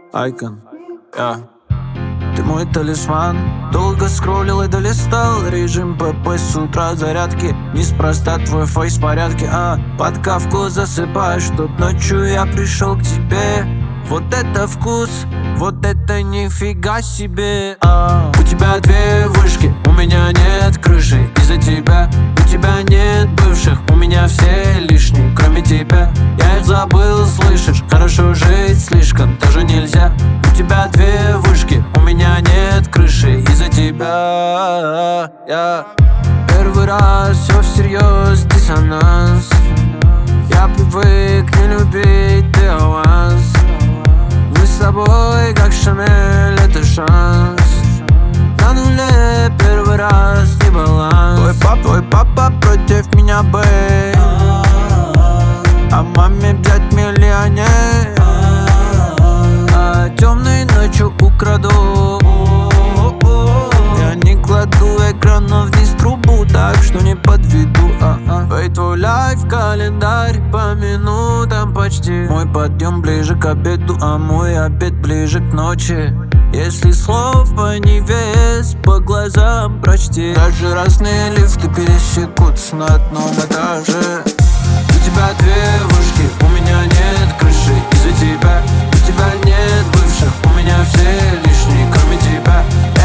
Айкон, Ты мой талисман. Долго скроллил и долистал режим ПП с утра зарядки. Неспроста твой фейс в порядке, под кавку засыпаешь. Тут ночью я пришел к тебе. Вот это вкус, вот это нифига себе. У тебя две вышки, у меня нет крыши. Из-за тебя, у тебя нет бывших, у меня все лишние, кроме тебя. Я их забыл, слышишь, хорошо жить слишком даже нельзя. У тебя две вышки, у меня нет крыши. Из-за тебя первый раз все всерьез, диссонанс. Я привык не любить, ты аванс. Мы с тобой как Шанель, это шанс. На нуле первый раз не баланс. Твой папа против меня, бэй. А маме взять миллионер. Темной ночью украду. Я не кладу экранов вниз трубу, так что не подведу. Бэй, твой лайф, календарь по минутам почти. Мой подъем ближе к обеду, а мой обед ближе к ночи. Если слов не вес, по глазам прочти. Даже разные лифты пересекутся на одном этаже. У тебя две вышки, у меня нет крыши. Из-за тебя, у тебя нет бывших, у меня все лишние, кроме тебя.